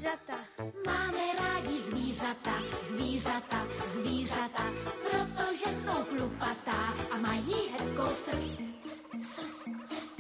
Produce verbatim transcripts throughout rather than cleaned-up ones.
zvířata. Máme rádi zvířata, zvířata, zvířata, protože jsou chlupatá a mají hebkou srst. Srst, srst.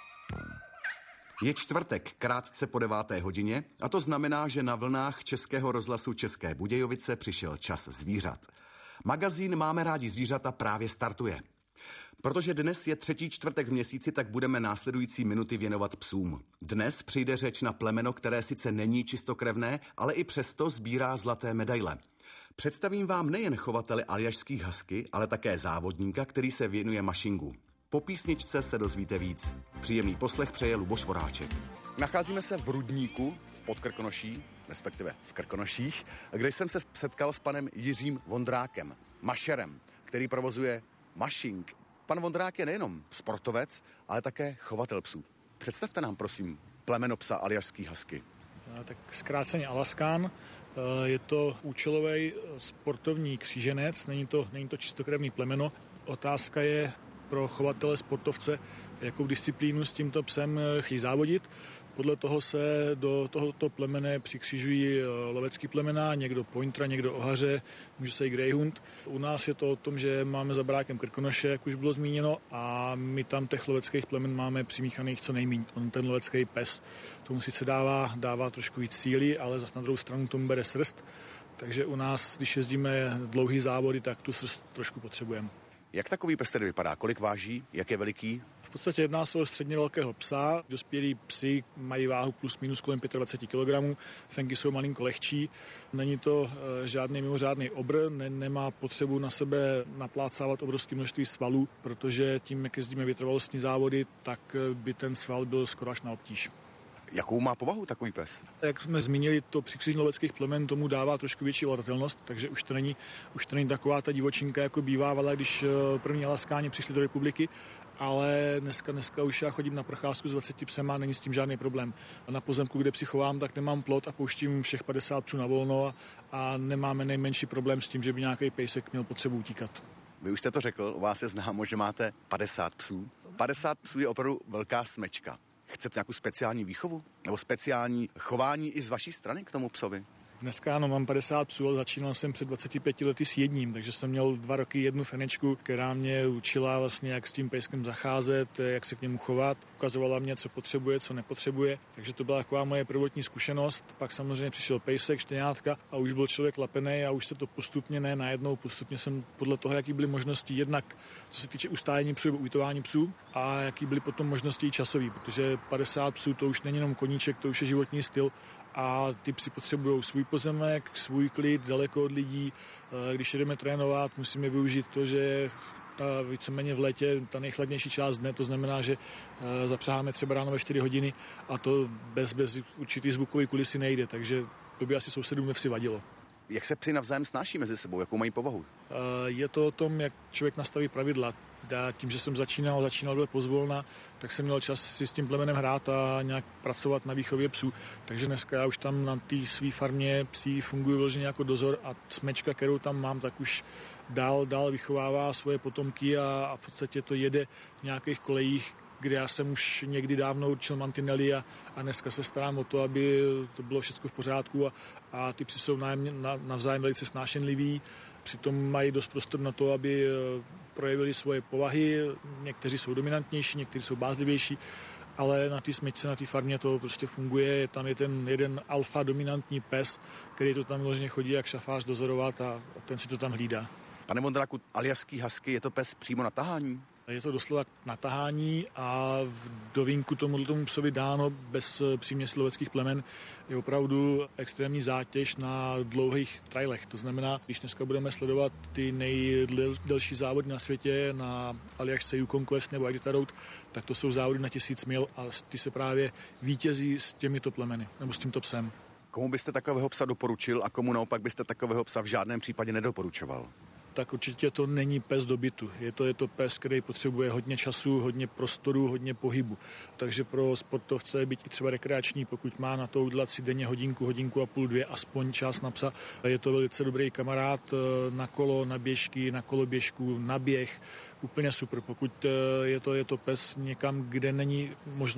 Je čtvrtek, krátce po deváté hodině, a to znamená, že na vlnách Českého rozhlasu České Budějovice přišel čas zvířat. Magazín Máme rádi zvířata právě startuje. Protože dnes je třetí čtvrtek v měsíci, tak budeme následující minuty věnovat psům. Dnes přijde řeč na plemeno, které sice není čistokrevné, ale i přesto sbírá zlaté medaile. Představím vám nejen chovatele aljašských husky, ale také závodníka, který se věnuje mašingu. Po písničce se dozvíte víc. Příjemný poslech přeje Luboš Voráček. Nacházíme se v Rudníku v Podkrkonoší, respektive v Krkonoších, kde jsem se setkal s panem Jiřím Vondrákem, mašerem, který provozuje Mašing. Pan Vondrák je nejenom sportovec, ale také chovatel psů. Představte nám, prosím, plemeno psa aljašský husky. Tak zkráceně Alaskán. Je to účelový sportovní kříženec, není to, není to čistokrevný plemeno. Otázka je pro chovatele sportovce, jakou disciplínu s tímto psem chtějí závodit. Podle toho se do tohoto plemene přikřižují lovecký plemena, někdo pointera, někdo ohaře, může se i greyhound. U nás je to o tom, že máme za barákem Krkonoše, jak už bylo zmíněno, a my tam těch loveckých plemen máme přimíchaných co nejméně. On ten lovecký pes tomu sice dává, dává trošku víc síly, ale zase na druhou stranu tomu bere srst. Takže u nás, když jezdíme dlouhý závody, tak tu srst trošku potřebujeme. Jak takový pes tedy vypadá? Kolik váží? Jak je veliký? V podstatě jedná se o středně velkého psa. Dospělí psi mají váhu plus minus kolem dvacet pět kilogramů. Fenky jsou malinko lehčí. Není to e, žádný mimořádný obr, ne, nemá potřebu na sebe naplácávat obrovské množství svalů, protože tím, jak jezdíme vytrvalostní závody, tak by ten sval byl skoro až na obtíž. Jakou má povahu takový pes? Jak jsme zmínili, to přikřížení loveckých plemen tomu dává trošku větší ovladatelnost, takže už to není, už to není taková ta divočinka, jako bývávala, když první Alaskáni přišli do republiky, ale dneska, dneska už já chodím na procházku s dvaceti psema, není s tím žádný problém. A na pozemku, kde psi chovám, tak nemám plot a pouštím všech padesát psů na volno a, a nemáme nejmenší problém s tím, že by nějaký pejsek měl potřebu utíkat. Vy už jste to řekl, u vás je známo, že máte padesát psů. padesát psů je opravdu velká smečka. Chcete nějakou speciální výchovu? Nebo speciální chování i z vaší strany k tomu psovi? Dneska ano, mám padesát psů, ale začínal jsem před dvaceti pěti lety s jedním, takže jsem měl dva roky jednu fenečku, která mě učila vlastně, jak s tím pejskem zacházet, jak se k němu chovat. Ukazovala mě, co potřebuje, co nepotřebuje, takže to byla taková moje prvotní zkušenost. Pak samozřejmě přišel pejsek, štěňátka a už byl člověk lapený a už se to postupně, ne najednou, postupně jsem podle toho, jaký byly možnosti jednak, co se týče ustájení psů nebo ujitování psů a jaký byly potom možnosti i časový, protože padesát psů to už není jenom koníček, to už je životní styl. A ty psi potřebují svůj pozemek, svůj klid, daleko od lidí. Když jdeme trénovat, musíme využít to, že ta víceméně v létě, ta nejchladnější část dne, to znamená, že zapřáháme třeba ráno ve čtyři hodiny a to bez, bez určitý zvukový kulisy nejde, takže to by asi sousedům nevsi vadilo. Jak se psi navzájem snáší mezi sebou? Jakou mají povahu? Je to o tom, jak člověk nastaví pravidla. Tím, že jsem začínal, začínal byl pozvolna, tak jsem měl čas si s tím plemenem hrát a nějak pracovat na výchově psů. Takže dneska já už tam na té své farmě psí funguji vyloženě jako dozor a smečka, kterou tam mám, tak už dál, dál vychovává svoje potomky a, a v podstatě to jede v nějakých kolejích, kde já jsem už někdy dávno určil mantinely a, a dneska se starám o to, aby to bylo všechno v pořádku a, a ty psi jsou nájem, na, navzájem velice snášenliví. Přitom mají dost prostor na to, aby projevili svoje povahy. Někteří jsou dominantnější, někteří jsou bázlivější, ale na té smečce, na té farmě to prostě funguje. Tam je ten jeden alfa dominantní pes, který to tam vyloženě chodí jak šafář dozorovat a ten si to tam hlídá. Pane Vondráku, aljašský husky, je to pes přímo na tahání? Je to doslova na tahání a v dovínku tomu, tomu psovi dáno bez příměsi loveckých plemen je opravdu extrémní zátěž na dlouhých trailech. To znamená, když dneska budeme sledovat ty nejdelší závody na světě na Aljašce Yukon Quest nebo Iditarod Road, tak to jsou závody na tisíc mil a ty se právě vítězí s těmito plemeny nebo s tímto psem. Komu byste takového psa doporučil a komu naopak byste takového psa v žádném případě nedoporučoval? Tak určitě to není pes do bytu. Je to, je to pes, který potřebuje hodně času, hodně prostoru, hodně pohybu. Takže pro sportovce, byť i třeba rekreační, pokud má na to udělat si denně hodinku, hodinku a půl, dvě, aspoň čas na psa, je to velice dobrý kamarád na kolo, na běžky, na koloběžku, na běh. Úplně super. Pokud je to, je to pes někam, kde není možnost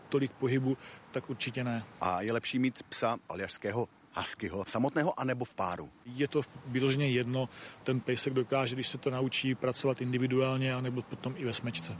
tolik pohybu, tak určitě ne. A je lepší mít psa aljašského huskyho samotného anebo v páru? Je to vyloženě jedno, ten pejsek dokáže, když se to naučí, pracovat individuálně anebo potom i ve smečce.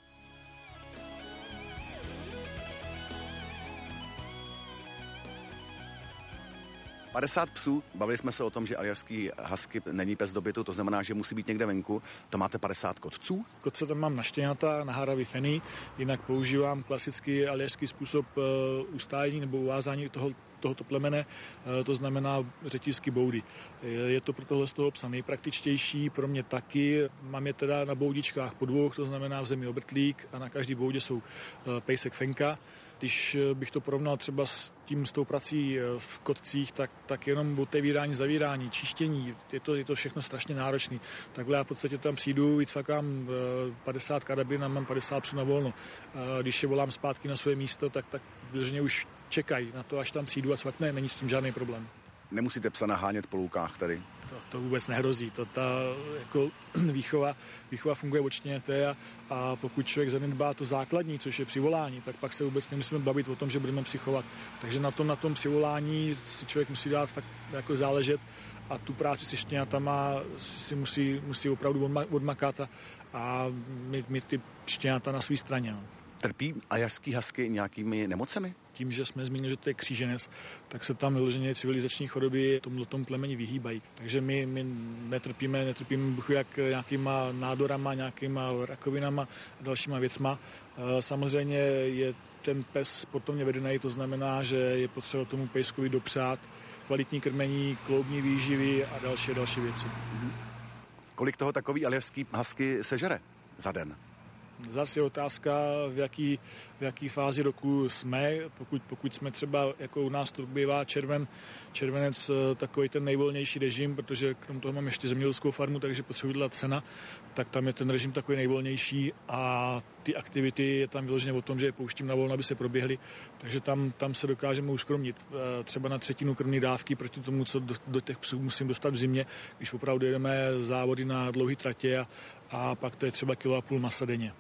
padesát psů, bavili jsme se o tom, že aljašský husky není pes do bytu, to znamená, že musí být někde venku. To máte padesát kotců? Kotce tam mám na štěňata, na haravy feny, jinak používám klasický aljašský způsob uh, ustájení nebo uvázání toho, tohoto plemene, uh, to znamená řetízky boudy. Je to pro tohle z toho psa nejpraktičtější, pro mě taky. Mám je teda na boudičkách po dvou, to znamená v zemi obrtlík a na každý boudě jsou uh, pejsek fenka. Když bych to porovnal třeba s tím, s tou prací v kotcích, tak, tak jenom otevírání, zavírání, čištění, je to, je to všechno strašně náročné. Takhle já v podstatě tam přijdu, vycvakám padesát karabin a mám padesát psů na volno. Když je volám zpátky na své místo, tak, tak vyloženě už čekají na to, až tam přijdu a cvakne, není s tím žádný problém. Nemusíte psa nahánět po loukách tady? To, to vůbec nehrozí. To, ta jako, výchova, výchova funguje odčtěněte a, a pokud člověk zanedbá to základní, což je přivolání, tak pak se vůbec nemusíme bavit o tom, že budeme psychovat. Takže na tom, na tom přivolání si člověk musí dát fakt jako záležet a tu práci se štěňatama si musí, musí opravdu odmakat a, a mít, mít ty štěňata na své straně. No. Trpí aljašský husky nějakými nemocemi? Tím, že jsme zmínili, že to je kříženec, tak se tam vyloženě civilizační choroby tomhletom plemeni vyhýbají. Takže my, my netrpíme, netrpíme buchu jak nějakýma nádorama, nějakýma rakovinama a dalšíma věcma. Samozřejmě je ten pes sportovně vedený, to znamená, že je potřeba tomu pejskovi dopřát kvalitní krmení, kloubní výživy a další další věci. Mhm. Kolik toho takový aljašský husky sežere za den? Zase je otázka, v jaký, v jaký fázi roku jsme. Pokud, pokud jsme třeba, jako u nás to bývá červen, červenec, takový ten nejvolnější režim, protože krom toho mám ještě zemědělskou farmu, takže potřebuji dělat cena, tak tam je ten režim takový nejvolnější a ty aktivity je tam vyloženě o tom, že je pouštím na volno, aby se proběhly, takže tam, tam se dokážeme uskromnit. Třeba na třetinu krmné dávky proti tomu, co do, do těch psů musím dostat v zimě, když opravdu jedeme závody na dlouhé tratě a, a pak to je třeba kilo a půl masa denně.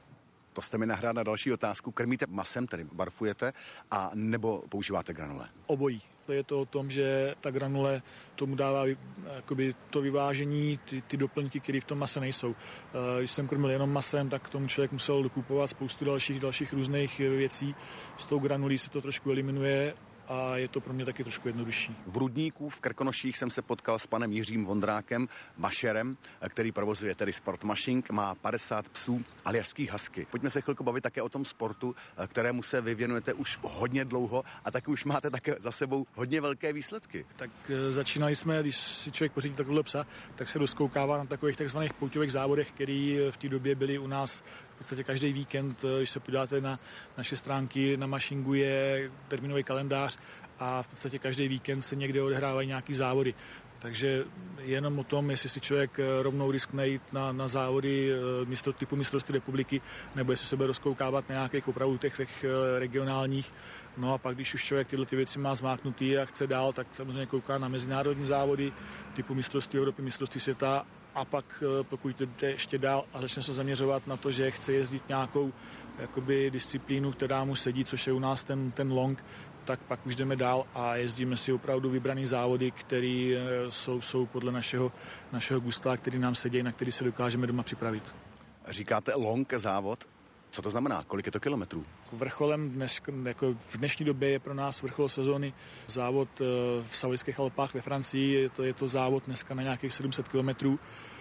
To jste mi nahrál na další otázku. Krmíte masem, tedy barfujete, a nebo používáte granule? Obojí. To je to o tom, že ta granule tomu dává jakoby to vyvážení, ty, ty doplňky, které v tom mase nejsou. Když jsem krmil jenom masem, tak k tomu člověk musel dokupovat spoustu dalších, dalších různých věcí. S tou granulí se to trošku eliminuje a je to pro mě taky trošku jednodušší. V Rudníku v Krkonoších jsem se potkal s panem Jiřím Vondrákem, mašerem, který provozuje tedy Sport Mashing, má padesát psů aljašských husky. Pojďme se chvilku bavit také o tom sportu, kterému se vy věnujete už hodně dlouho a taky už máte také za sebou hodně velké výsledky. Tak začínali jsme, když si člověk pořídí takového psa, tak se doskoukává na takových takzvaných pouťových závodech, které v té době byly u nás v podstatě každý víkend. Když se podíváte na naše stránky, na Mashingu je termínový kalendář a v podstatě každý víkend se někde odehrávají nějaký závody. Takže jenom o tom, jestli si člověk rovnou riskne jít na, na závody mistr, typu mistrovství republiky, nebo jestli se bude rozkoukávat na nějakých opravdu těch, těch regionálních. No a pak, když už člověk tyhle ty věci má zmáknutý a chce dál, tak samozřejmě kouká na mezinárodní závody typu mistrovství Evropy, mistrovství světa a pak pokud jde ještě dál a začne se zaměřovat na to, že chce jezdit nějakou jakoby disciplínu, která mu sedí, což je u nás ten, ten long, tak pak už jdeme dál a jezdíme si opravdu vybraný závody, které jsou, jsou podle našeho, našeho gusta, který nám sedí, na který se dokážeme doma připravit. Říkáte long závod. Co to znamená? Kolik je to kilometrů? Vrcholem dnes, jako v dnešní době je pro nás vrchol sezóny závod v Savojských Alpách ve Francii. Je to, je to závod dneska na nějakých sedm set kilometrů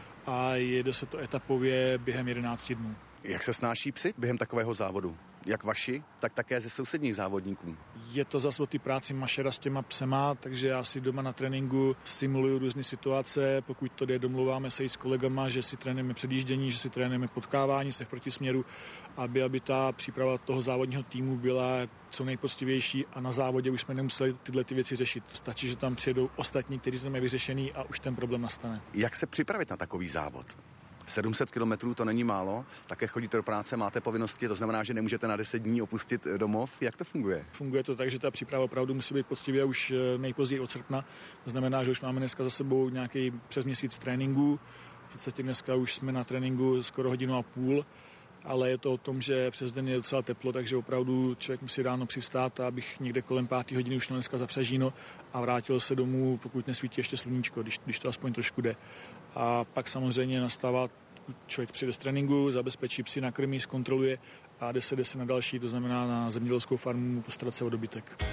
a jede se to etapově během jedenácti dnů. Jak se snáší psi během takového závodu? Jak vaši, tak také ze sousedních závodníků? Je to zase o té práci mašera s těma psema, takže já si doma na tréninku simuluju různé situace, pokud to jde, domluváme se i s kolegama, že si trénujeme předjíždění, že si trénujeme potkávání se v protisměru, aby, aby ta příprava toho závodního týmu byla co nejpoctivější a na závodě už jsme nemuseli tyhle ty věci řešit. Stačí, že tam přijedou ostatní, kteří to mají vyřešený a už ten problém nastane. Jak se připravit na takový závod? sedm set kilometrů to není málo, také chodíte do práce, máte povinnosti, to znamená, že nemůžete na deset dní opustit domov. Jak to funguje? Funguje to tak, že ta příprava opravdu musí být poctivě už nejpozději od srpna. To znamená, že už máme dneska za sebou nějaký přes měsíc tréninku. V podstatě dneska už jsme na tréninku skoro hodinu a půl. ale je to o tom, že přes den je docela teplo, takže opravdu člověk musí ráno přivstát, abych někde kolem páté hodiny už dneska zapřažíno a vrátil se domů, pokud nesvítí ještě sluníčko, když, když to aspoň trošku jde. A pak samozřejmě nastává, člověk přijde z tréninku, zabezpečí psy, nakrmí, zkontroluje a jde se, jde se na další, to znamená na zemědělskou farmu, postarat se o dobytek.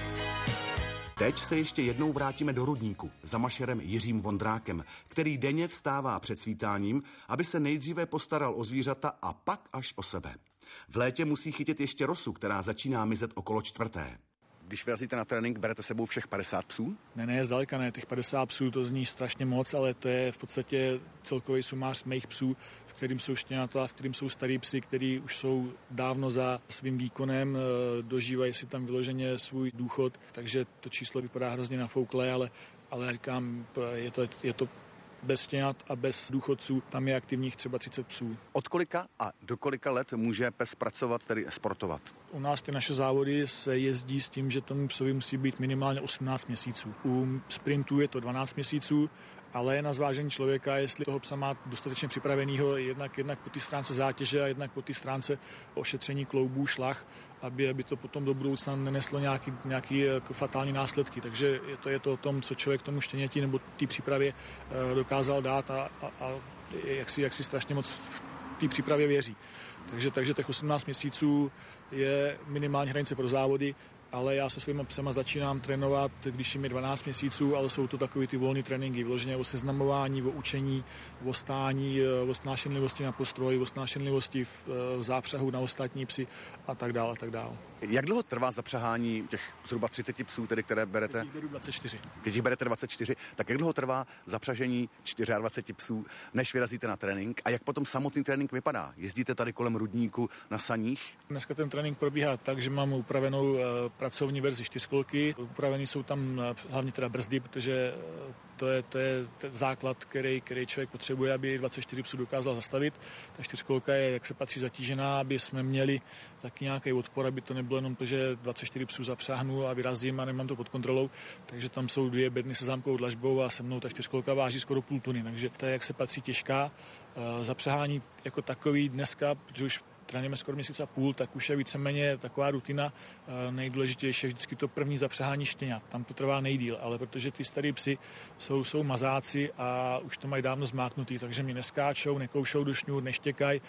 Teď se ještě jednou vrátíme do rudníku za mašerem Jiřím Vondrákem, který denně vstává před svítáním, aby se nejdříve postaral o zvířata a pak až o sebe. V létě musí chytit ještě rosu, která začíná mizet okolo čtvrté. Když vyrazíte na trénink, berete sebou všech padesát psů? Ne, ne, zdaleka ne. Těch padesát psů to zní strašně moc, ale to je v podstatě celkový sumář mých psů, v kterým jsou štěňata, v kterým jsou starý psy, který už jsou dávno za svým výkonem, dožívají si tam vyloženě svůj důchod, takže to číslo vypadá hrozně nafoukle, ale, ale říkám, je to, je to bez štěňat a bez důchodců, tam je aktivních třeba třicet psů. Od kolika a do kolika let může pes pracovat, tedy sportovat? U nás ty naše závody se jezdí s tím, že tomu psovi musí být minimálně osmnáct měsíců. U sprintů je to dvanáct měsíců, ale je na zvážení člověka, jestli toho psa má dostatečně připravenýho jednak, jednak po té stránce zátěže a jednak po té stránce ošetření kloubů, šlach, aby, aby to potom do budoucna neneslo nějaký, nějaký jako fatální následky. Takže je to, je to o tom, co člověk tomu štěněti nebo té přípravě dokázal dát a, a, a jak, si, jak si strašně moc v té přípravě věří. Takže, takže těch osmnáct měsíců je minimální hranice pro závody, ale já se svýma psema začínám trénovat, když jim je dvanáct měsíců, ale jsou to takový ty volné tréninky, vyloženě o seznamování, o učení, o stání, o snášenlivosti na postroj, o snášenlivosti v, v zápřahu na ostatní psy a tak dále, a tak dále. Jak dlouho trvá zapřahání těch zhruba třicet psů, tedy, které berete? Teď beru dvacet čtyři. Když jich berete dvacet čtyři, tak jak dlouho trvá zapřažení dvacet čtyři psů, než vyrazíte na trénink? A jak potom samotný trénink vypadá? Jezdíte tady kolem rudníku na saních? Dneska ten trénink probíhá tak, že mám upravenou pracovní verzi čtyřkolky. Upravený jsou tam hlavně teda brzdy, protože to je, to je ten základ, který, který člověk potřebuje, aby dvacet čtyři psů dokázal zastavit. Ta čtyřkolka je, jak se patří, zatížená, aby jsme měli taky nějaký odpor, aby to nebylo jenom to, že dvacet čtyři psů zapřáhnu a vyrazím a nemám to pod kontrolou. Takže tam jsou dvě bedny se zámkovou dlažbou a se mnou ta čtyřkolka váží skoro půl tuny. Takže to je, jak se patří, těžká. Zapřahání jako takový dneska, protože už trénujeme skoro měsíc a půl, tak už je víceméně taková rutina. Nejdůležitější je vždycky to první zapřahání štěňat. Tam to trvá nejdýl, ale protože ty starý psy jsou, jsou mazáci a už to mají dávno zmáknutý, takže mi neskáčou, nekoušou do šňůr, neštěkají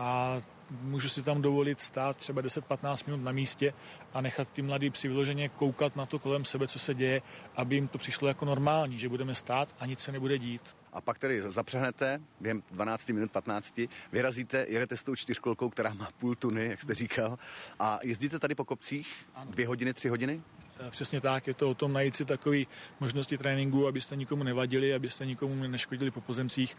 a můžu si tam dovolit stát třeba deset patnáct minut na místě a nechat ty mladý psy vyloženě koukat na to kolem sebe, co se děje, aby jim to přišlo jako normální, že budeme stát a nic se nebude dít. A pak tedy zapřehnete během dvanáct minut, patnáct, vyrazíte, jedete s tou čtyřkolkou, která má půl tuny, jak jste říkal, a jezdíte tady po kopcích dvě hodiny, tři hodiny? Přesně tak, je to o tom najít si takové možnosti tréninku, abyste nikomu nevadili, abyste nikomu neškodili po pozemcích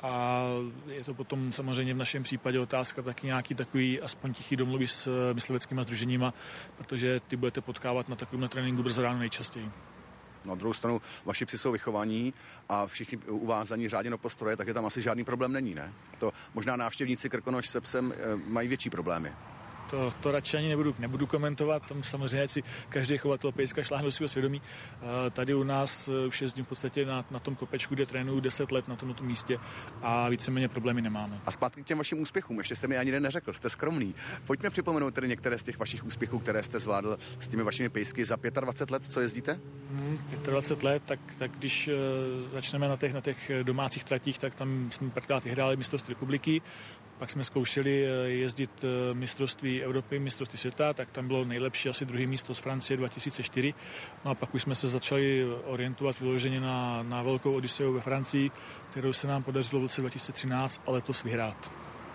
a je to potom samozřejmě v našem případě otázka taky nějaký takový aspoň tichý domluvy s mysliveckýma sdruženíma, protože ty budete potkávat na takovém tréninku brzo ráno nejčastěji. Na druhou stranu, vaši psi jsou vychovaní a všichni uvázaní řádně do postroje, takže tam asi žádný problém není, ne? To možná návštěvníci Krkonoš se psem mají větší problémy. To, to radši ani nebudu, nebudu komentovat, tam samozřejmě si každý chovatel pejska šláhne do svého svědomí. Tady u nás už jezdím v podstatě na, na tom kopečku, kde trénuju deset let na tomto místě a víceméně problémy nemáme. A zpátky k těm vašim úspěchům, ještě jste mi ani neřekl, jste skromný. Pojďme připomenout tedy některé z těch vašich úspěchů, které jste zvládl s těmi vašimi pejsky za dvacet pět let, co jezdíte? Hmm, dvacet pět let, tak, tak když uh, začneme na těch, na těch domácích tratích, tak tam jsme párkrát vyhráli mistrovství republiky. Pak jsme zkoušeli jezdit mistrovství Evropy, mistrovství světa, tak tam bylo nejlepší asi druhé místo z Francie dva tisíce čtyři. No a pak už jsme se začali orientovat vyloženě na, na velkou Odysseu ve Francii, kterou se nám podařilo v roce dva tisíce třináct a letos vyhrát.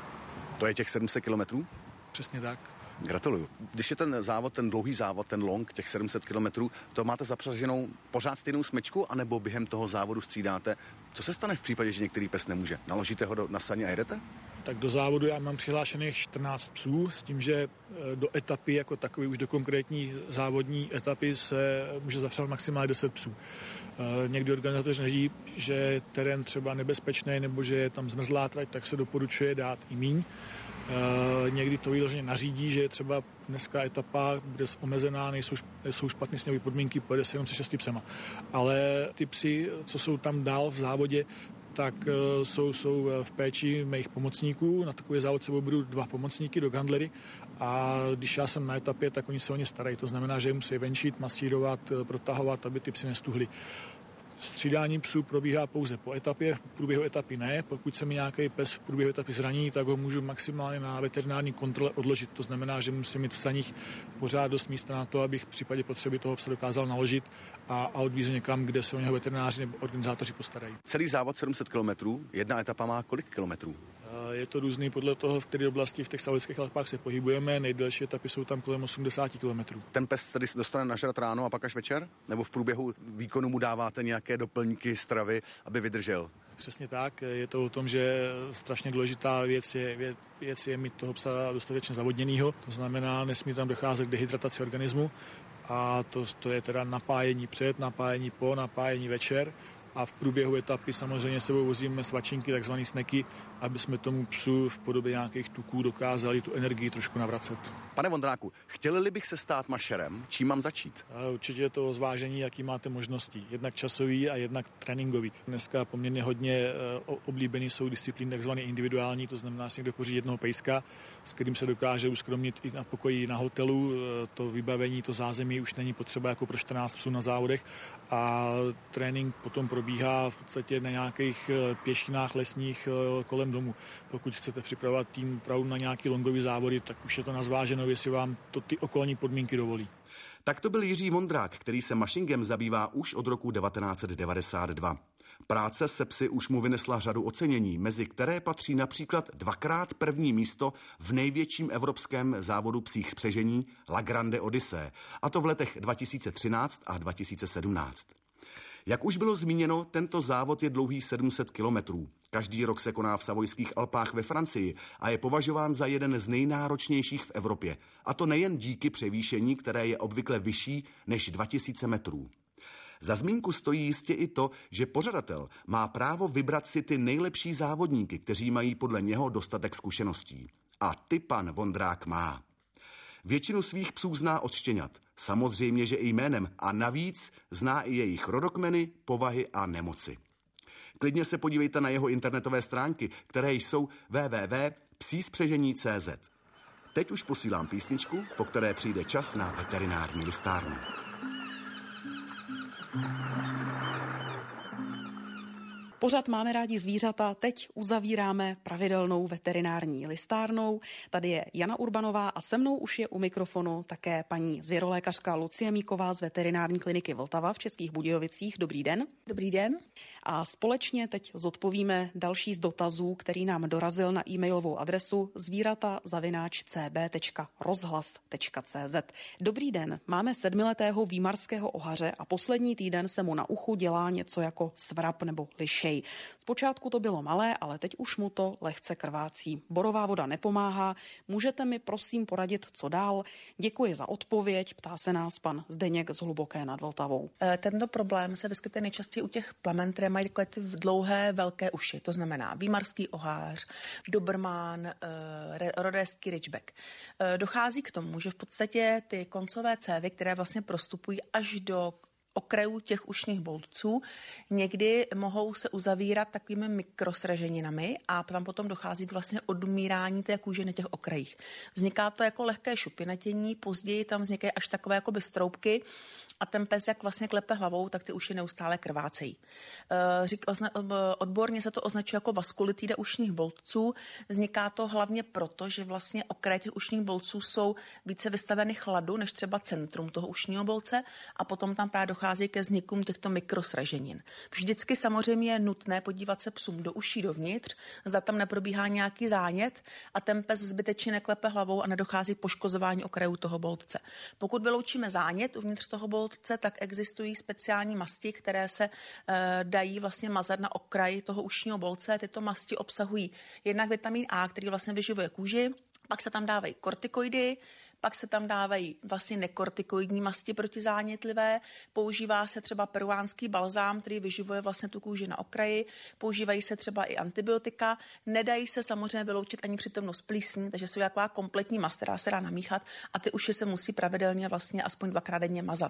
To je těch sedm set kilometrů? Přesně tak. Gratuluju. Když je ten závod, ten dlouhý závod, ten long, těch sedm set kilometrů, to máte zapřaženou pořád stejnou smyčku, anebo během toho závodu střídáte? Co se stane v případě, že některý pes nemůže? Naložíte ho do, na saně a jedete? Tak do závodu já mám přihlášených čtrnáct psů s tím, že do etapy jako takový, už do konkrétní závodní etapy se může zapřát maximálně deset psů. Někdy organizátoři neří, že je terén třeba nebezpečný nebo že je tam zmrzlá trať, tak se doporučuje dát i míň. Někdy to vyloženě nařídí, že je třeba dneska etapa bude omezená, nejsou, jsou špatné sněhové podmínky, pojede se jenom se šesti psema. Ale ty psy, co jsou tam dál v závodě, tak jsou, jsou v péči mých pomocníků. Na takový závod sebou budu dva pomocníky do gandlery a když já jsem na etapě, tak oni se o ně starají. To znamená, že musí venčit, masírovat, protahovat, aby ty psy nestuhly. Střídání psů probíhá pouze po etapě, v průběhu etapy ne. Pokud se mi nějaký pes v průběhu etapy zraní, tak ho můžu maximálně na veterinární kontrole odložit. To znamená, že musím mít v saních pořád dost místa na to, abych v případě potřeby toho psa dokázal naložit a, a odvízt někam, kde se o něho veterináři nebo organizátoři postarají. Celý závod sedm set kilometrů, jedna etapa má kolik kilometrů? Je to různý podle toho, v které oblasti v těch Saudských Alpách se pohybujeme. Nejdelší etapy jsou tam kolem osmdesát kilometrů. Ten pes tedy dostane nažrat ráno a pak až večer? Nebo v průběhu výkonu mu dáváte nějaké doplňky stravy, aby vydržel? Přesně tak. Je to o tom, že strašně důležitá věc je, věc je mít toho psa dostatečně zavodněnýho. To znamená, nesmí tam docházet k dehydrataci organismu. A to, to je teda napájení před, napájení po, napájení večer. A v průběhu etapy samozřejmě sebou vozíme svačinky, takzvané sneky, aby jsme tomu psu v podobě nějakých tuků dokázali tu energii trošku navracet. Pane Vondráku, chtěli bych se stát mašerem, čím mám začít? A určitě je to o zvážení, jaký máte možnosti. Jednak časový a jednak tréninkový. Dneska poměrně hodně oblíbený jsou disciplíny takzvané individuální, to znamená, že někdo pořídí jednoho pejska, s kterým se dokáže uskromnit i na pokoji na hotelu. To vybavení, to zázemí už není potřeba jako pro čtrnáct psů na závodech a trénink potom probíhá v podstatě na nějakých pěšinách lesních kolem domu. Pokud chcete připravovat tým opravdu na nějaký longový závody, tak už je to nazváženo, jestli vám to ty okolní podmínky dovolí. Tak to byl Jiří Vondrák, který se mašingem zabývá už od roku devatenáct set devadesát dva. Práce se psy už mu vynesla řadu ocenění, mezi které patří například dvakrát první místo v největším evropském závodu psích spřežení La Grande Odyssée, a to v letech dva tisíce třináct a dva tisíce sedmnáct. Jak už bylo zmíněno, tento závod je dlouhý sedm set kilometrů. Každý rok se koná v Savojských Alpách ve Francii a je považován za jeden z nejnáročnějších v Evropě. A to nejen díky převýšení, které je obvykle vyšší než dva tisíce metrů. Za zmínku stojí jistě i to, že pořadatel má právo vybrat si ty nejlepší závodníky, kteří mají podle něho dostatek zkušeností. A ty pan Vondrák má. Většinu svých psů zná od štěňat, samozřejmě, že i jménem, a navíc zná i jejich rodokmeny, povahy a nemoci. Klidně se podívejte na jeho internetové stránky, které jsou w w w tečka psí spřežení tečka c z. Teď už posílám písničku, po které přijde čas na veterinární listárnu. Pořad Máme rádi zvířata teď uzavíráme pravidelnou veterinární listárnou. Tady je Jana Urbanová a se mnou už je u mikrofonu také paní zvěrolékařka Lucie Míková z veterinární kliniky Vltava v Českých Budějovicích. Dobrý den. Dobrý den. A společně teď zodpovíme další z dotazů, který nám dorazil na e-mailovou adresu zvířata zavináč c b tečka rozhlas tečka c z. Dobrý den, máme sedmiletého výmarského ohaře a poslední týden se mu na uchu dělá něco jako svrap nebo lišej. Zpočátku to bylo malé, ale teď už mu to lehce krvácí. Borová voda nepomáhá. Můžete mi prosím poradit, co dál? Děkuji za odpověď, ptá se nás pan Zdeněk z Hluboké nad Vltavou. Tento problém se vyskytuje nejčastěji u těch plemen, které mají takové ty dlouhé, velké uši. To znamená výmarský ohář, dobrmán, rodéský ridgeback. Dochází k tomu, že v podstatě ty koncové cévy, které vlastně prostupují až do okrajů těch ušních boltců, někdy mohou se uzavírat takovými mikrosraženinami a tam potom dochází vlastně odumírání té kůže na těch okrajích. Vzniká to jako lehké šupinatění, později tam vznikají až takové jakoby stroupky a ten pes, jak vlastně klepe hlavou, tak ty uši neustále krvácejí. Řík, odborně se to označuje jako vaskulitída ušních boltců. Vzniká to hlavně proto, že vlastně okraje těch ušních boltců jsou více vystaveny chladu než třeba centrum toho ušního bolce a potom tam právě dochází ke vznikům těchto mikrosraženin. Vždycky samozřejmě je nutné podívat se psům do uší dovnitř, zda tam neprobíhá nějaký zánět a ten pes zbytečně neklepe hlavou a nedochází k poškozování okrajů toho boltce. Pokud vyloučíme zánět uvnitř toho boltce, tak existují speciální masti, které se e, dají vlastně mazat na okraji toho ušního bolce. Tyto masti obsahují jednak vitamin A, který vlastně vyživuje kůži, pak se tam dávají kortikoidy, pak se tam dávají vlastně nekortikoidní masti protizánětlivé, používá se třeba peruánský balzám, který vyživuje vlastně tu kůži na okraji, používají se třeba i antibiotika, nedají se samozřejmě vyloučit ani přítomnost plísní, takže jsou taková kompletní mast, která se dá namíchat a ty uši se musí pravidelně vlastně aspoň dvakrát denně mazat.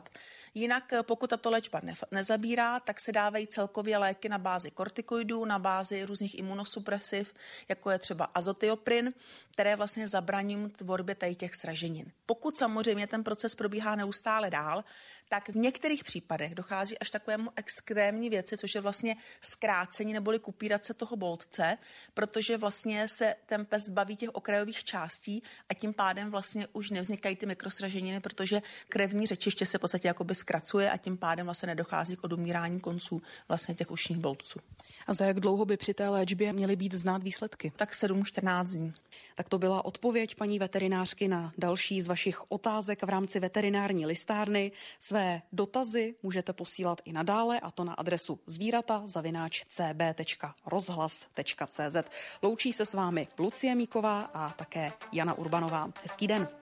Jinak pokud tato léčba ne- nezabírá, tak se dávají celkově léky na bázi kortikoidů, na bázi různých imunosupresiv, jako je třeba azotioprin, které vlastně zabraňují tvorbě tady těch sraženin. Pokud samozřejmě ten proces probíhá neustále dál, tak v některých případech dochází až takovému extrémní věci, což je vlastně zkrácení neboli kupírace toho boltce, protože vlastně se ten pes zbaví těch okrajových částí a tím pádem vlastně už nevznikají ty mikrosraženiny, protože krevní řečiště se v podstatě jakoby zkracuje a tím pádem vlastně nedochází k odumírání konců vlastně těch ušních boltců. A za jak dlouho by při té léčbě měly být znát výsledky? Tak sedm čtrnáct dní. Tak to byla odpověď paní veterinářky na další z vašich otázek v rámci veterinární listárny. Své dotazy můžete posílat i nadále, a to na adresu zvířata zavináč c b tečka rozhlas tečka c z. Loučí se s vámi Lucie Míková a také Jana Urbanová. Hezký den.